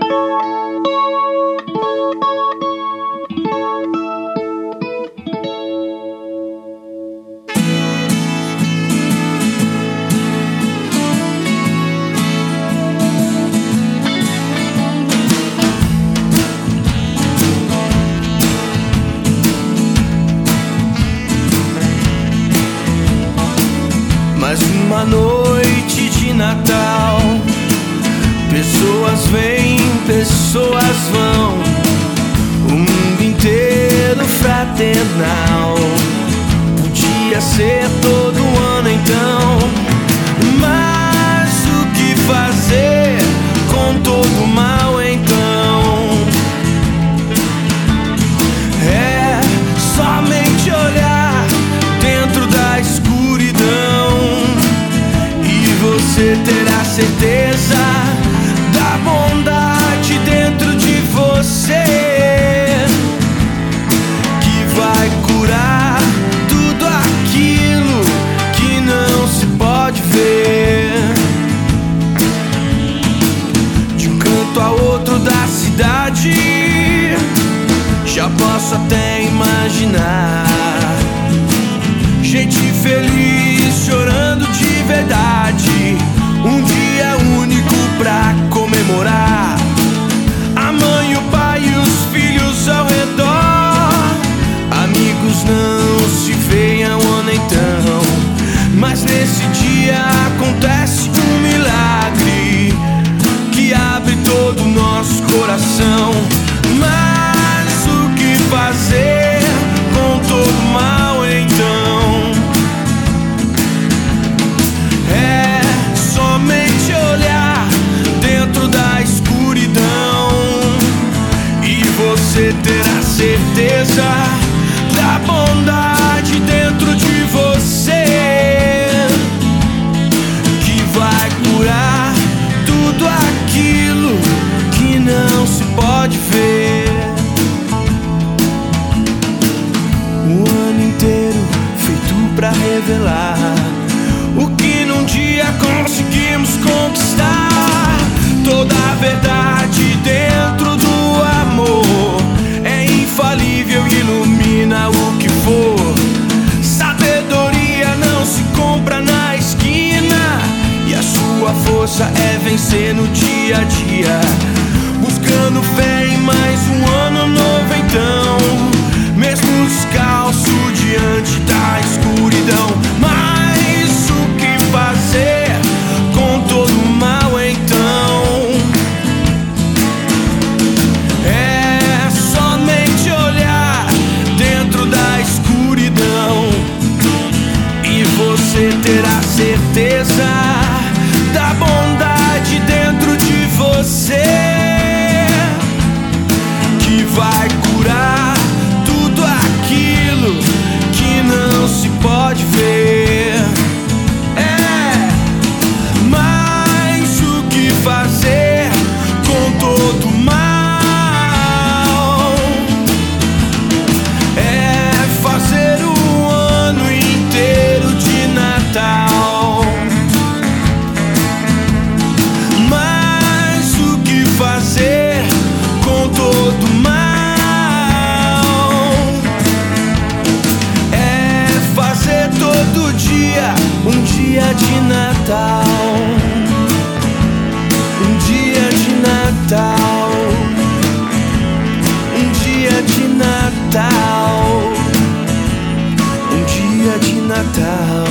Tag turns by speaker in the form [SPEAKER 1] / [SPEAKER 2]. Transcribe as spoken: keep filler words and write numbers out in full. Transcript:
[SPEAKER 1] Mais uma noite de Natal. Pessoas vêm, pessoas vão. O mundo inteiro fraternal. Podia ser todo ano então. Mas o que fazer com todo mal então? É somente olhar dentro da escuridão e você terá certeza da bondade dentro de você, que vai curar tudo aquilo que não se pode ver. De um canto a outro da cidade, já posso até imaginar gente feliz chorando de verdade. Um dia único pra comemorar. A mãe, o pai e os filhos ao redor. Amigos não se veem há um ano então, mas nesse dia acontece um milagre que abre todo o nosso coração. Mas o que fazer com todo mal então? É somente olhar dentro da escuridão e você terá certeza da bondade dentro de você, que vai curar tudo aquilo que não se pode ver. O ano inteiro feito pra revelar o que num dia conseguimos conquistar. Toda a verdade dentro do amor é infalível e ilumina o que for. Sabedoria não se compra na esquina e a sua força é vencer no dia a dia. Buscando fé em mais um ano novo então, mesmo descalço diante da escuridão. Mas o que fazer com todo o mal então? É somente olhar dentro da escuridão e você terá certeza da bondade dentro de você, que vai curar tudo aquilo que não se pode ver. É, mas o que fazer com todo mal? É fazer o ano inteiro de Natal. Mas o que fazer com todo mal? Todo dia, um dia de Natal. Um dia de Natal. Um dia de Natal. Um dia de Natal.